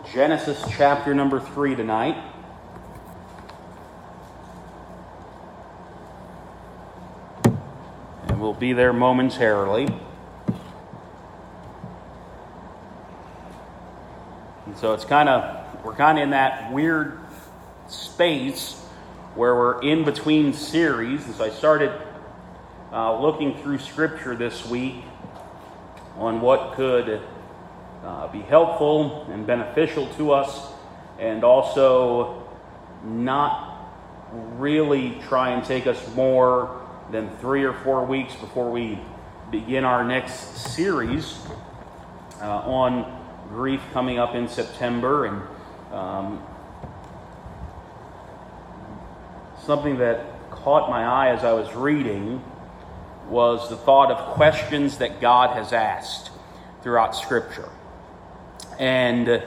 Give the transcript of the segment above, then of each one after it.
Genesis chapter number 3 tonight. And we'll be there momentarily. And so we're kind of in that weird space where we're in between series. And so I started looking through Scripture this week on what could be helpful and beneficial to us, and also not really try and take us more than 3 or 4 weeks before we begin our next series on grief coming up in September. And something that caught my eye as I was reading was the thought of questions that God has asked throughout Scripture. And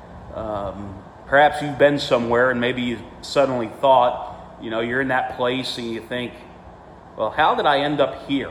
perhaps you've been somewhere and maybe you suddenly thought, you're in that place and you think, well, how did I end up here?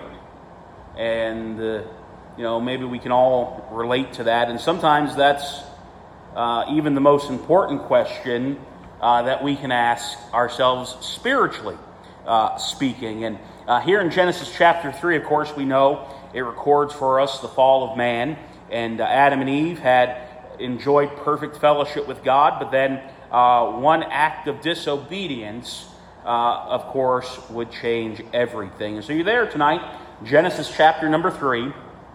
And, maybe we can all relate to that. And sometimes that's even the most important question that we can ask ourselves spiritually speaking. And here in Genesis chapter 3, of course, we know it records for us the fall of man. And Adam and Eve had enjoyed perfect fellowship with God, but then one act of disobedience, of course, would change everything. And so you're there tonight, Genesis chapter number 3,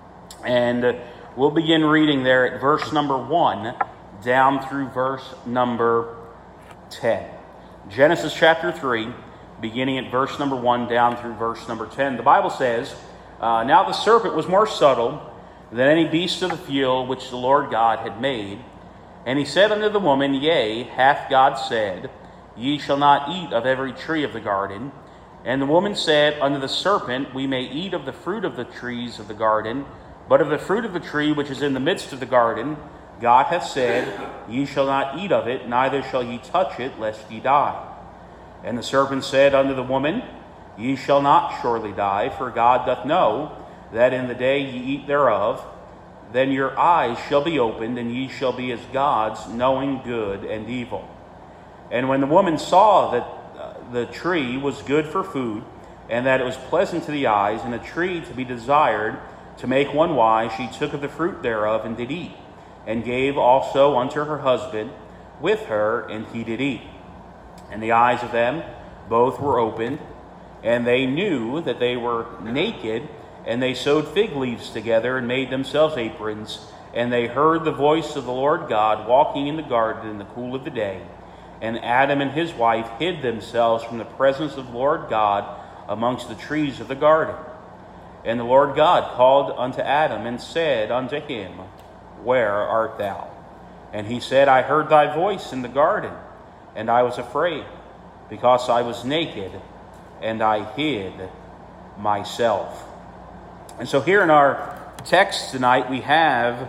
and we'll begin reading there at verse number 1 down through verse number 10. Genesis chapter 3, beginning at verse number 1 down through verse number 10. The Bible says, Now the serpent was more subtle than any beast of the field which the Lord God had made. And he said unto the woman, Yea, hath God said, Ye shall not eat of every tree of the garden. And the woman said unto the serpent, We may eat of the fruit of the trees of the garden, but of the fruit of the tree which is in the midst of the garden, God hath said, Ye shall not eat of it, neither shall ye touch it, lest ye die. And the serpent said unto the woman, Ye shall not surely die, for God doth know that in the day ye eat thereof, then your eyes shall be opened, and ye shall be as gods, knowing good and evil. And when the woman saw that the tree was good for food, and that it was pleasant to the eyes, and a tree to be desired to make one wise, she took of the fruit thereof, and did eat, and gave also unto her husband with her, and he did eat. And the eyes of them both were opened, and they knew that they were naked, and they sewed fig leaves together and made themselves aprons. And they heard the voice of the Lord God walking in the garden in the cool of the day. And Adam and his wife hid themselves from the presence of the Lord God amongst the trees of the garden. And the Lord God called unto Adam and said unto him, Where art thou? And he said, I heard thy voice in the garden, and I was afraid, because I was naked, and I hid myself. And so here in our text tonight, we have,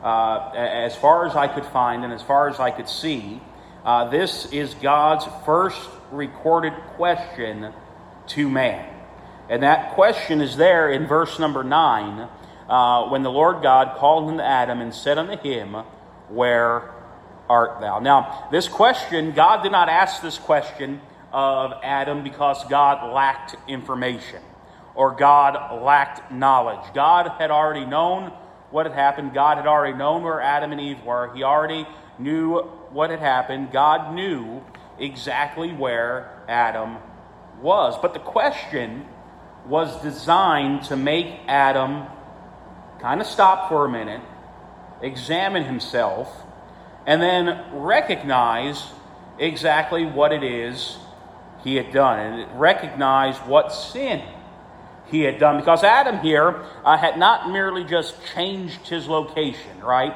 as far as I could find and as far as I could see, this is God's first recorded question to man. And that question is there in verse number 9, when the Lord God called unto Adam and said unto him, Where art thou? Now, this question, God did not ask this question of Adam because God lacked information or God lacked knowledge. God had already known what had happened. God had already known where Adam and Eve were. He already knew what had happened. God knew exactly where Adam was. But the question was designed to make Adam kind of stop for a minute, examine himself, and then recognize exactly what it is he had done, and recognize what sin he had done. Because Adam here had not merely just changed his location, right?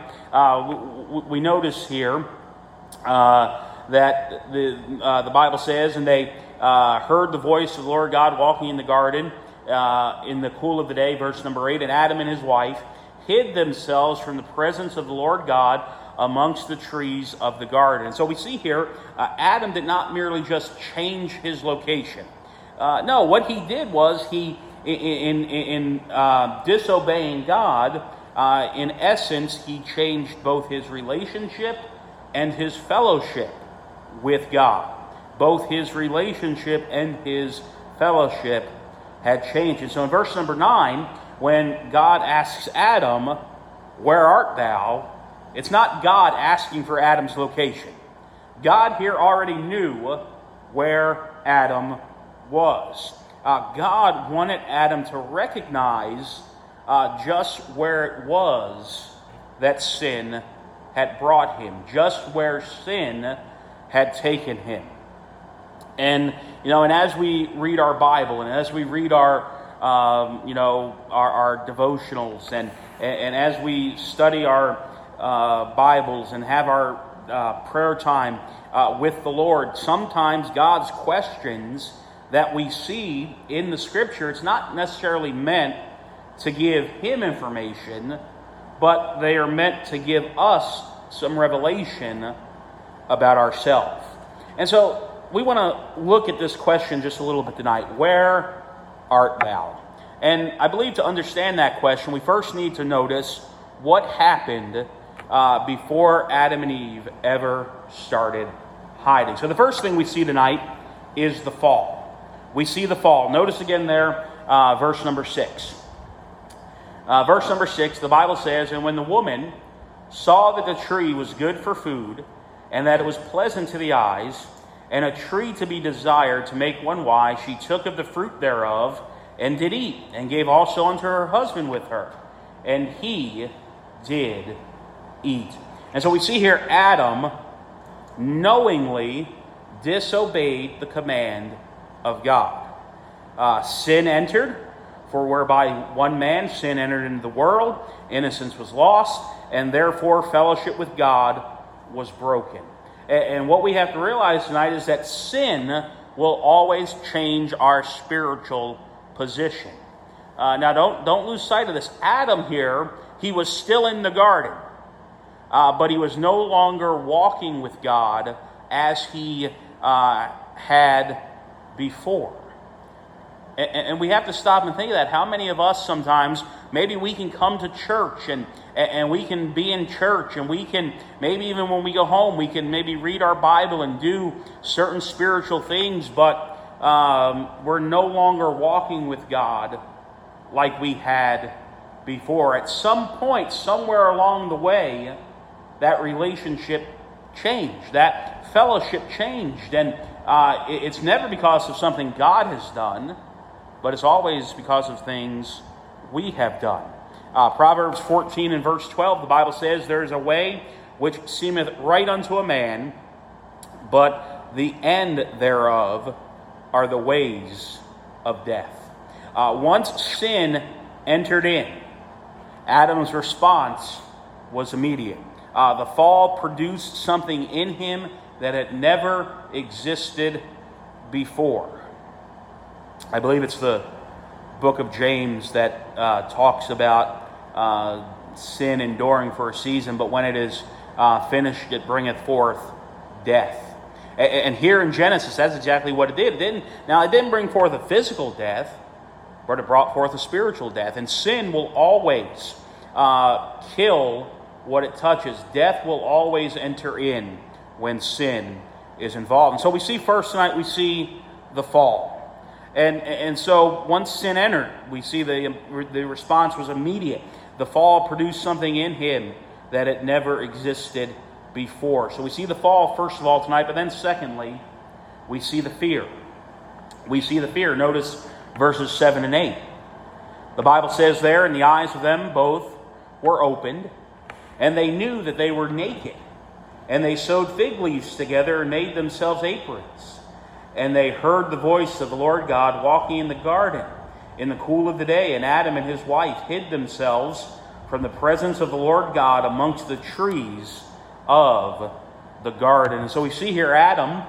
We notice here that the Bible says, and they heard the voice of the Lord God walking in the garden in the cool of the day, verse number 8, and Adam and his wife hid themselves from the presence of the Lord God amongst the trees of the garden. And so we see here, Adam did not merely just change his location. No, what he did was he, in disobeying God, in essence, he changed both his relationship and his fellowship with God. Both his relationship and his fellowship had changed. And so in verse number 9, when God asks Adam, "Where art thou?" it's not God asking for Adam's location. God here already knew where Adam was. God wanted Adam to recognize just where it was that sin had brought him, just where sin had taken him. And and as we read our Bible, and as we read our devotionals, and as we study our Bibles and have our prayer time with the Lord, sometimes God's questions that we see in the Scripture, it's not necessarily meant to give him information, but they are meant to give us some revelation about ourselves. And so we want to look at this question just a little bit tonight. Where art thou? And I believe to understand that question, we first need to notice what happened before Adam and Eve ever started hiding. So the first thing we see tonight is the fall. We see the fall. Notice again there, verse number 6. Verse number 6, the Bible says, "And when the woman saw that the tree was good for food, and that it was pleasant to the eyes, and a tree to be desired to make one wise, she took of the fruit thereof, and did eat, and gave also unto her husband with her, and he did eat." And so we see here Adam knowingly disobeyed the command of God. Sin entered, for whereby one man sin entered into the world, innocence was lost, and therefore fellowship with God was broken. And what we have to realize tonight is that sin will always change our spiritual position. Now don't lose sight of this. Adam here, he was still in the garden, but he was no longer walking with God as he had before. And we have to stop and think of that. How many of us sometimes, maybe we can come to church and we can be in church, and we can, maybe even when we go home, we can maybe read our Bible and do certain spiritual things, but we're no longer walking with God like we had before. At some point, somewhere along the way, that relationship changed, that fellowship changed, and it's never because of something God has done, but it's always because of things we have done. Proverbs 14 and verse 12, the Bible says, "There is a way which seemeth right unto a man, but the end thereof are the ways of death." Once sin entered in, Adam's response was immediate. The fall produced something in him that had never existed before. I believe it's the book of James that talks about sin enduring for a season, but when it is finished, it bringeth forth death. And here in Genesis, that's exactly what it did. It didn't bring forth a physical death, but it brought forth a spiritual death. And sin will always kill what it touches. Death will always enter in when sin is involved. And so we see first tonight, we see the fall. And so once sin entered, we see the response was immediate. The fall produced something in him that it never existed before. So we see the fall first of all tonight, but then secondly, we see the fear. We see the fear. Notice verses 7 and 8. The Bible says there, "And the eyes of them both were opened, and they knew that they were naked. And they sewed fig leaves together and made themselves aprons. And they heard the voice of the Lord God walking in the garden in the cool of the day. And Adam and his wife hid themselves from the presence of the Lord God amongst the trees of the garden." And so we see here Adam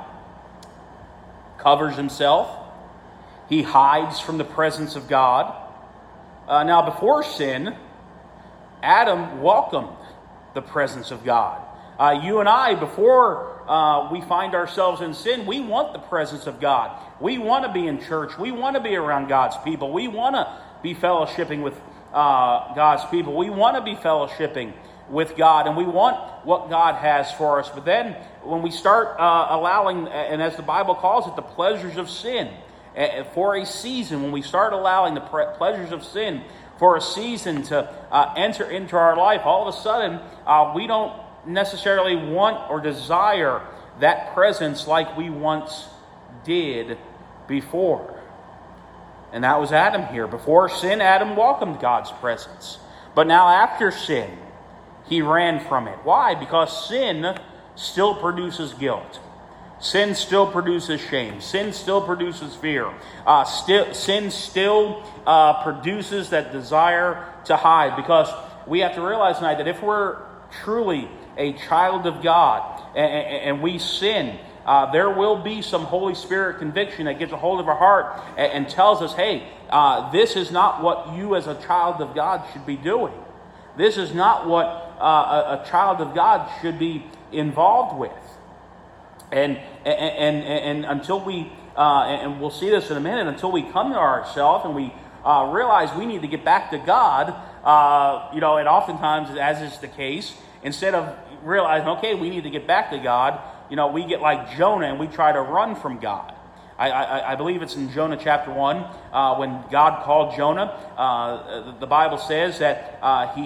covers himself. He hides from the presence of God. Now before sin, Adam welcomed the presence of God. You and I, before we find ourselves in sin, we want the presence of God. We want to be in church. We want to be around God's people. We want to be fellowshipping with God's people. We want to be fellowshipping with God, and we want what God has for us. But then when we start allowing, and as the Bible calls it, the pleasures of sin, for a season, when we start allowing the pleasures of sin for a season to enter into our life, all of a sudden we don't necessarily want or desire that presence like we once did before. And that was Adam here. Before sin, Adam welcomed God's presence. But now after sin, he ran from it. Why? Because sin still produces guilt. Sin still produces shame. Sin still produces fear. Sin still produces that desire to hide. Because we have to realize tonight that if we're truly a child of God and we sin, there will be some Holy Spirit conviction that gets a hold of our heart and tells us, hey, this is not what you as a child of God should be doing. This is not what a child of God should be involved with. And until we, and we'll see this in a minute, until we come to ourselves and we realize we need to get back to God, and oftentimes, as is the case, instead of realizing, okay, we need to get back to God, we get like Jonah and we try to run from God. I believe it's in Jonah chapter 1 when God called Jonah. The Bible says that he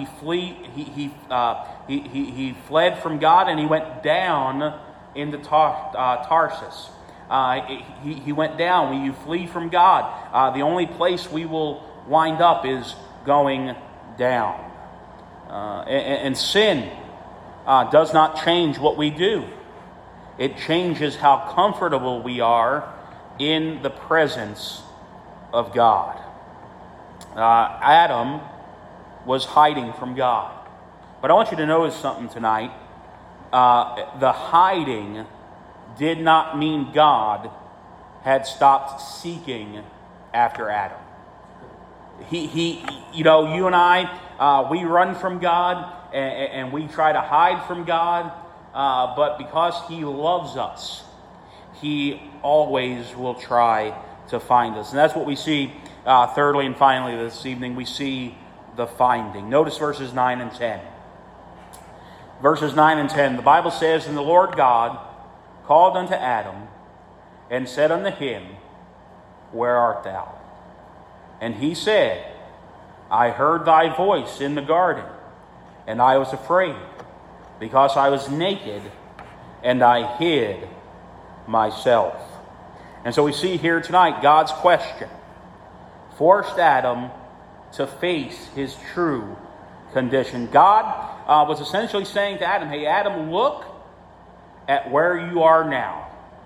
fled from God and he went down into Tarsus. He went down. When you flee from God, the only place we will wind up is going down. And sin does not change what we do. It changes how comfortable we are in the presence of God. Adam was hiding from God. But I want you to notice something tonight. The hiding did not mean God had stopped seeking after Adam. You and I, we run from God and we try to hide from God. But because He loves us, He always will try to find us. And that's what we see thirdly and finally this evening. We see the finding. Notice verses 9 and 10. Verses 9 and 10, the Bible says, "And the Lord God called unto Adam, and said unto him, Where art thou? And he said, I heard thy voice in the garden, and I was afraid, because I was naked, and I hid myself." And so we see here tonight God's question forced Adam to face his true condition. God was essentially saying to Adam, hey, Adam, look at where you are now.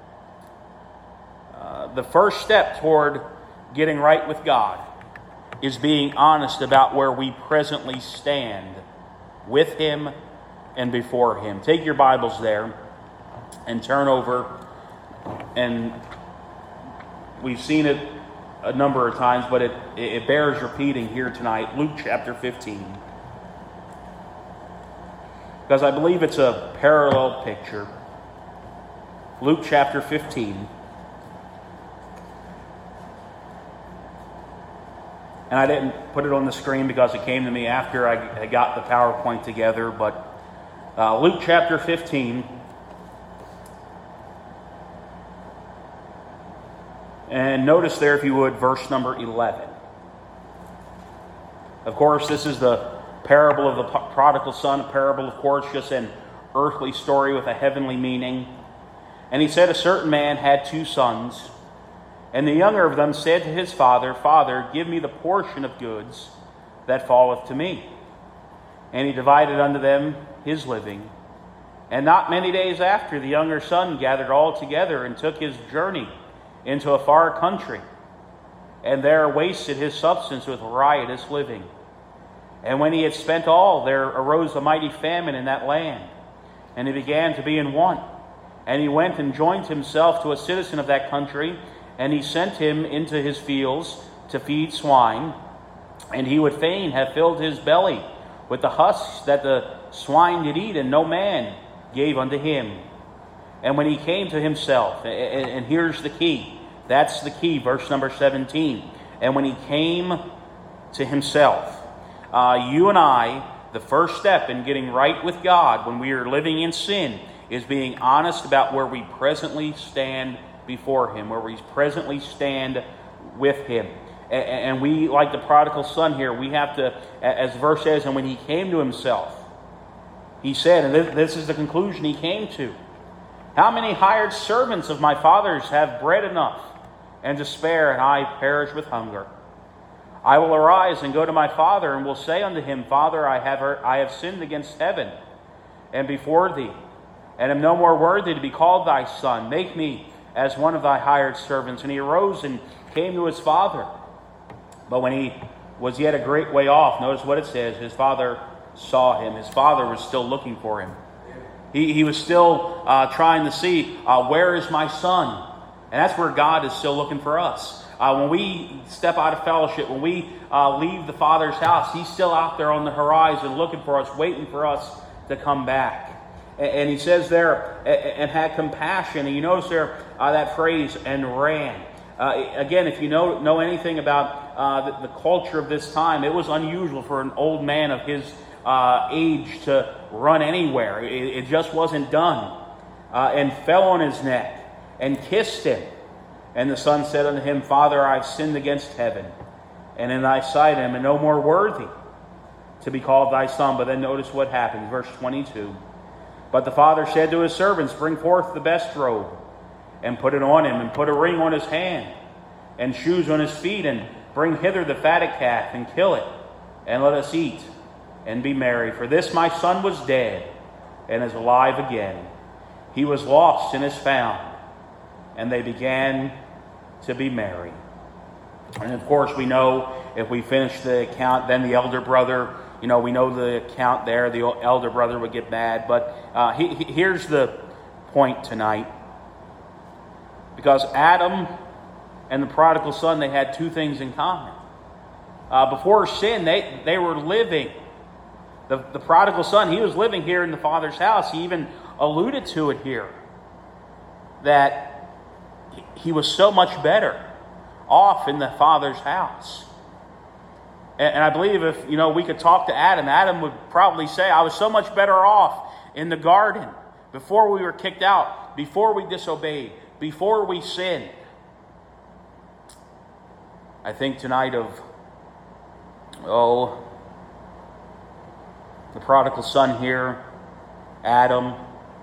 The first step toward getting right with God is being honest about where we presently stand with Him and before Him. Take your Bibles there and turn over, and we've seen it a number of times, but it bears repeating here tonight. Luke chapter 15. Because I believe it's a parallel picture. Luke chapter 15. And I didn't put it on the screen because it came to me after I got the PowerPoint together. But Luke chapter 15. And notice there, if you would, verse number 11. Of course, this is the parable of the prodigal son. A parable, of course, just an earthly story with a heavenly meaning. And he said, a certain man had 2 sons. And the younger of them said to his father, Father, give me the portion of goods that falleth to me. And he divided unto them his living. And not many days after, the younger son gathered all together and took his journey into a far country, and there wasted his substance with riotous living. And when he had spent all, there arose a mighty famine in that land, and he began to be in want. And he went and joined himself to a citizen of that country, and he sent him into his fields to feed swine. And he would fain have filled his belly with the husks that the swine did eat, and no man gave unto him. And when he came to himself, and here's the key, that's the key, verse number 17. And when he came to himself, you and I the first step in getting right with God when we are living in sin is being honest about where we presently stand before Him, where we presently stand with Him. And we, like the prodigal son here, we have to, as the verse says, and when he came to himself, he said, and this is the conclusion he came to, how many hired servants of my father's have bread enough and to spare, and I perish with hunger? I will arise and go to my father, and will say unto him, Father, I have sinned against heaven and before thee, and am no more worthy to be called thy son. Make me as one of thy hired servants. And he arose and came to his father. But when he was yet a great way off, notice what it says, his father saw him. His father was still looking for him. He was still trying to see, where is my son? And that's where God is still looking for us. When we step out of fellowship, when we leave the Father's house, He's still out there on the horizon looking for us, waiting for us to come back. And He says there, and had compassion. And you notice there that phrase, and ran. Again, if you know anything about the culture of this time, it was unusual for an old man of his age to run anywhere. It just wasn't done. And fell on his neck and kissed him. And the son said unto him, Father, I have sinned against heaven, and in thy sight I am no more worthy to be called thy son. But then notice what happens, verse 22. But the father said to his servants, Bring forth the best robe, and put it on him, and put a ring on his hand, and shoes on his feet, and bring hither the fatted calf, and kill it, and let us eat, and be merry. For this my son was dead, and is alive again. He was lost, and is found. And they began to be merry. And of course we know, if we finish the account, then the elder brother, we know the account there, the elder brother would get mad. But here's the point tonight. Because Adam and the prodigal son, they had two things in common. Before sin, they were living. The prodigal son, he was living here in the Father's house. He even alluded to it here, that he was so much better off in the Father's house. And I believe if, we could talk to Adam, Adam would probably say, I was so much better off in the garden before we were kicked out, before we disobeyed, before we sinned. I think tonight of, the prodigal son here, Adam,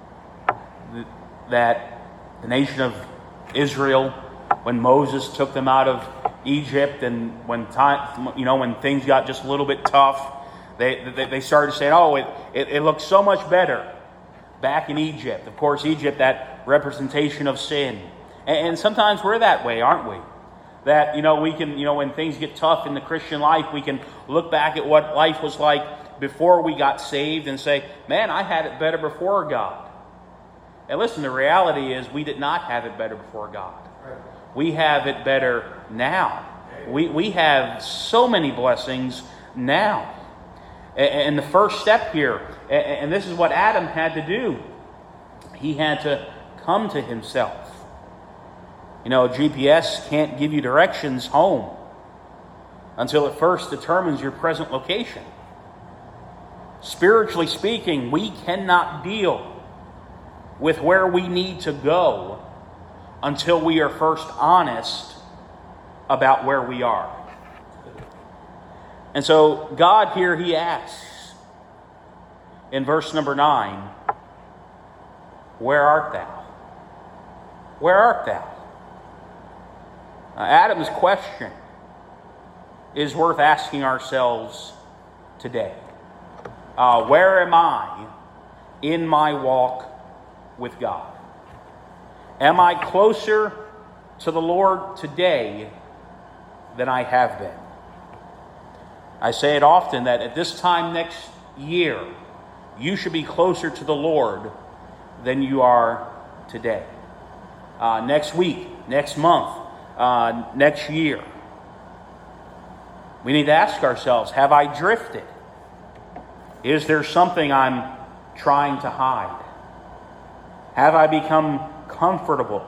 that the nation of Israel, when Moses took them out of Egypt, and when things got just a little bit tough, they started saying, it looks so much better back in Egypt. Of course, Egypt, that representation of sin. And sometimes we're that way, aren't we? That, we can, when things get tough in the Christian life, we can look back at what life was like before we got saved and say, man, I had it better before God. And listen, the reality is we did not have it better before God. We have it better now. We have so many blessings now. And the first step here, and this is what Adam had to do, he had to come to himself. GPS can't give you directions home until it first determines your present location. Spiritually speaking, we cannot deal with where we need to go until we are first honest about where we are. And so God here, He asks in verse number 9, Where art thou? Where art thou? Adam's question is worth asking ourselves today. Where am I in my walk with God? Am I closer to the Lord today than I have been? I say it often that at this time next year, you should be closer to the Lord than you are today. Next week, next month, next year. We need to ask ourselves, have I drifted? Is there something I'm trying to hide? Have I become comfortable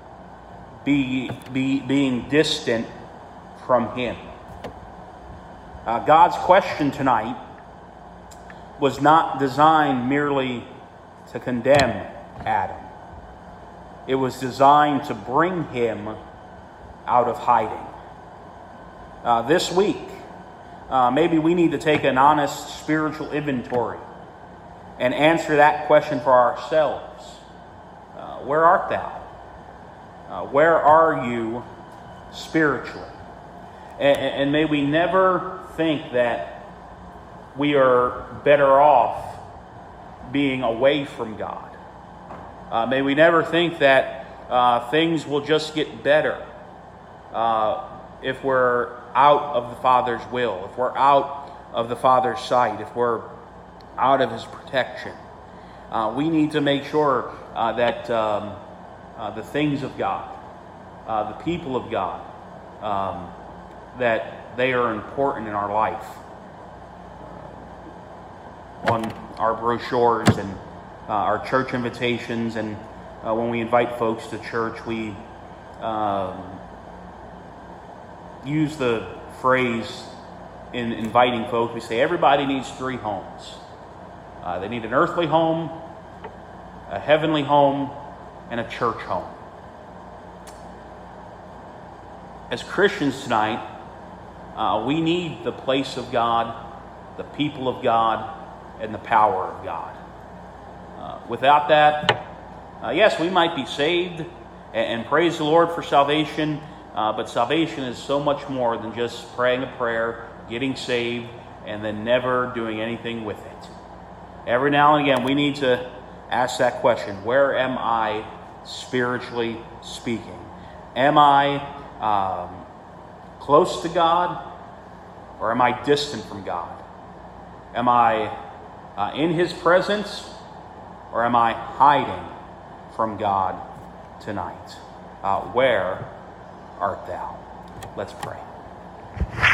being distant from Him? God's question tonight was not designed merely to condemn Adam. It was designed to bring him out of hiding. This week, maybe we need to take an honest spiritual inventory and answer that question for ourselves. Where art thou? Where are you spiritually? And may we never think that we are better off being away from God. May we never think that things will just get better if we're out of the Father's will, if we're out of the Father's sight, if we're out of His protection. We need to make sure that the things of God, the people of God, that they are important in our life. On our brochures and our church invitations, and when we invite folks to church, we use the phrase in inviting folks, we say everybody needs 3 homes. They need an earthly home, a heavenly home, and a church home. As Christians tonight, we need the place of God, the people of God, and the power of God. Without that, yes, we might be saved, and praise the Lord for salvation, but salvation is so much more than just praying a prayer, getting saved, and then never doing anything with it. Every now and again, we need to ask that question: where am I spiritually speaking? Am I close to God, or am I distant from God? Am I in His presence, or am I hiding from God tonight? Where art thou? Let's pray.